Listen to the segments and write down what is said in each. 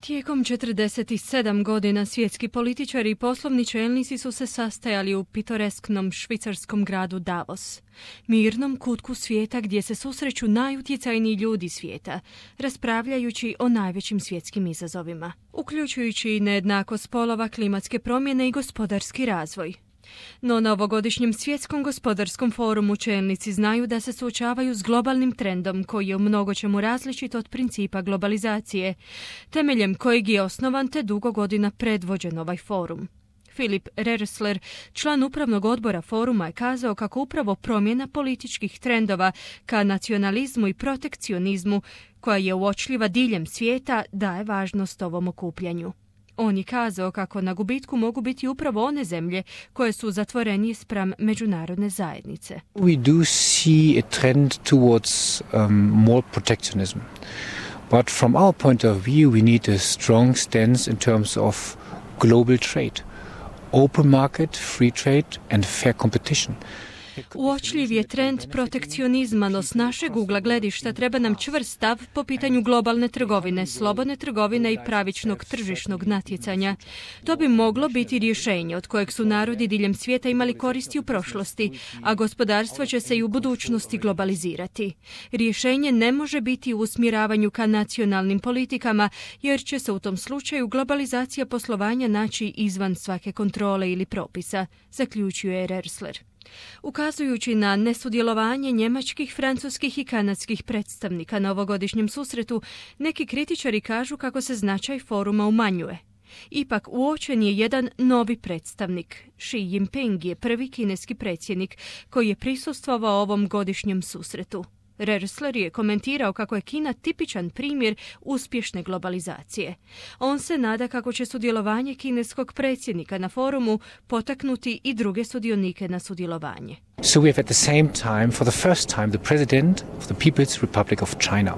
Tijekom 47 godina svjetski političari i poslovni čelnici su se sastajali u pitoresknom švicarskom gradu Davos, mirnom kutku svijeta gdje se susreću najutjecajniji ljudi svijeta, raspravljajući o najvećim svjetskim izazovima, uključujući i nejednakost spolova, klimatske promjene i gospodarski razvoj. No na ovogodišnjem svjetskom gospodarskom forumu čelnici znaju da se suočavaju s globalnim trendom koji je u mnogočemu različit od principa globalizacije, temeljem kojeg je osnovan te dugo godina predvođen ovaj forum. Philip Ressler, član upravnog odbora foruma, je kazao kako upravo promjena političkih trendova ka nacionalizmu i protekcionizmu, koja je uočljiva diljem svijeta, daje važnost ovom okupljanju. On je kazao kako na gubitku mogu biti upravo one zemlje koje su zatvorenije spram međunarodne zajednice. We do see a trend towards more protectionism. But from our point of view, we need a strong stance in terms of global trade. Open market, free trade and fair competition. Uočljiv je trend protekcionizma, no s našeg ugla gledišta treba nam čvrst stav po pitanju globalne trgovine, slobodne trgovine i pravičnog tržišnog natjecanja. To bi moglo biti rješenje od kojeg su narodi diljem svijeta imali koristi u prošlosti, a gospodarstvo će se i u budućnosti globalizirati. Rješenje ne može biti u usmjeravanju ka nacionalnim politikama, jer će se u tom slučaju globalizacija poslovanja naći izvan svake kontrole ili propisa, zaključuje Ressler. Ukazujući na nesudjelovanje njemačkih, francuskih i kanadskih predstavnika na ovogodišnjem susretu, neki kritičari kažu kako se značaj foruma umanjuje. Ipak uočen je jedan novi predstavnik. Xi Jinping je prvi kineski predsjednik koji je prisustvovao ovom godišnjem susretu. Ressler je komentirao kako je Kina tipičan primjer uspješne globalizacije. On se nada kako će sudjelovanje kineskog predsjednika na forumu potaknuti i druge sudionike na sudjelovanje. So we have at the same time, for the first time, the president of the People's Republic of China.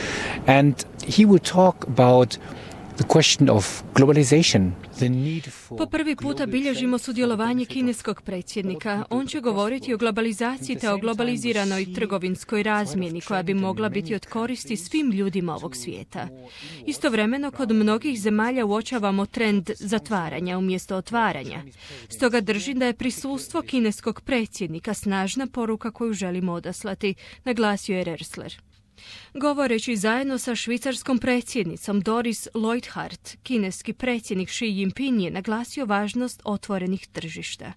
And he will talk about the question of globalization, the need for... Po prvi puta bilježimo sudjelovanje kineskog predsjednika. On će govoriti o globalizaciji te o globaliziranoj trgovinskoj razmjeni koja bi mogla biti od koristi svim ljudima ovog svijeta. Istovremeno, kod mnogih zemalja uočavamo trend zatvaranja umjesto otvaranja. Stoga držim da je prisustvo kineskog predsjednika snažna poruka koju želimo odaslati, naglasio je Ressler. Govoreći zajedno sa švicarskom predsjednicom Doris Leuthard, kineski predsjednik Xi Jinping je naglasio važnost otvorenih tržišta.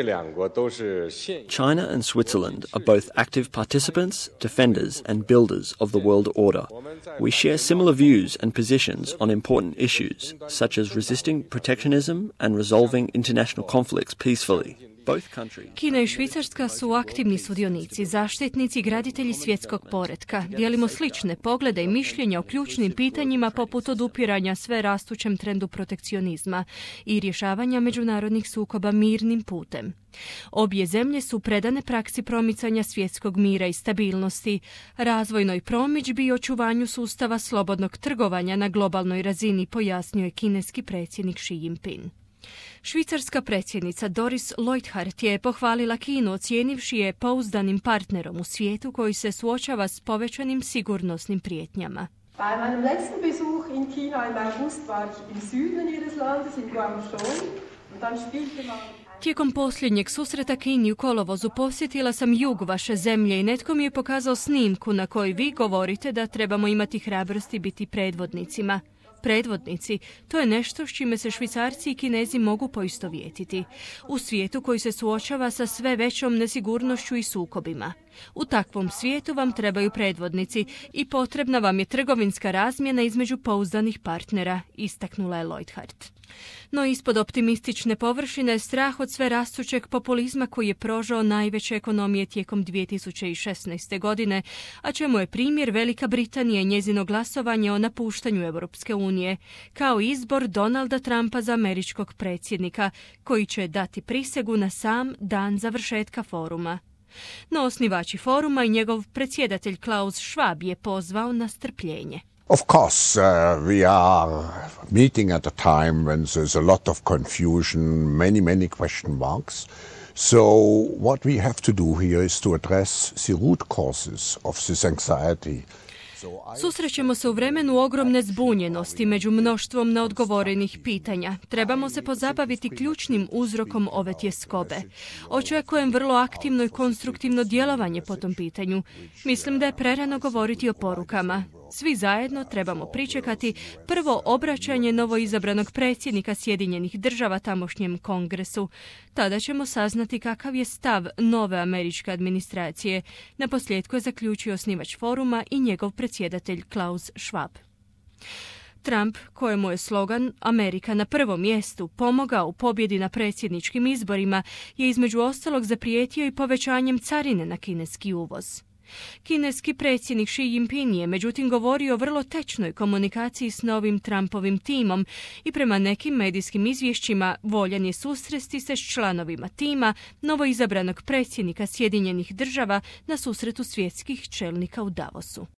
China and Switzerland are both active participants, defenders and builders of the world order. We share similar views and positions on important issues, such as resisting protectionism and resolving international conflicts peacefully. Kina i Švicarska su aktivni sudionici, zaštitnici i graditelji svjetskog poretka. Dijelimo slične poglede i mišljenja o ključnim pitanjima poput odupiranja sve rastućem trendu protekcionizma i rješavanja međunarodnih sukoba mirnim putem. Obje zemlje su predane praksi promicanja svjetskog mira i stabilnosti, razvojnoj promidžbi i očuvanju sustava slobodnog trgovanja na globalnoj razini, pojasnio je kineski predsjednik Xi Jinping. Švicarska predsjednica Doris Leuthard je pohvalila Kinu, ocijenivši je pouzdanim partnerom u svijetu koji se suočava s povećanim sigurnosnim prijetnjama. Bei meinem letzten Besuch in China im August war ich im Süden ihres Landes, in Guangzhou, und dann spielte man... Tijekom posljednjeg susreta Kini u kolovozu posjetila sam jug vaše zemlje i netko mi je pokazao snimku na kojoj vi govorite da trebamo imati hrabrosti biti predvodnicima. Predvodnici, to je nešto s čime se Švicarci i Kinezi mogu poistovjetiti. U svijetu koji se suočava sa sve većom nesigurnošću i sukobima. U takvom svijetu vam trebaju predvodnici i potrebna vam je trgovinska razmjena između pouzdanih partnera, istaknula je Leuthard. No ispod optimistične površine je strah od sve rastućeg populizma koji je prožao najveće ekonomije tijekom 2016. godine, a čemu je primjer Velika Britanija i njezino glasovanje o napuštanju Europske unije, kao izbor Donalda Trumpa za američkog predsjednika, koji će dati prisegu na sam dan završetka foruma. No osnivači foruma i njegov predsjedatelj Klaus Schwab je pozvao na strpljenje. Of course, we are meeting at a time when there's a lot of confusion, many question marks. So what we have to do here is to address the root causes of this anxiety. Susrećemo se u vremenu ogromne zbunjenosti među mnoštvom neodgovorenih pitanja. Trebamo se pozabaviti ključnim uzrokom ove tjeskobe. Očekujem vrlo aktivno i konstruktivno djelovanje po tom pitanju. Mislim da je prerano govoriti o porukama. Svi zajedno trebamo pričekati prvo obraćanje novoizabranog predsjednika Sjedinjenih Država tamošnjem kongresu. Tada ćemo saznati kakav je stav nove američke administracije. Naposljetku je zaključio osnivač foruma i njegov predsjedatelj Klaus Schwab. Trump, kojemu je slogan Amerika na prvom mjestu pomogao u pobjedi na predsjedničkim izborima, je između ostalog zaprijetio i povećanjem carine na kineski uvoz. Kineski predsjednik Xi Jinping je međutim govorio o vrlo tečnoj komunikaciji s novim Trumpovim timom i prema nekim medijskim izvješćima voljan je susresti se s članovima tima novoizabranog predsjednika Sjedinjenih Država na susretu svjetskih čelnika u Davosu.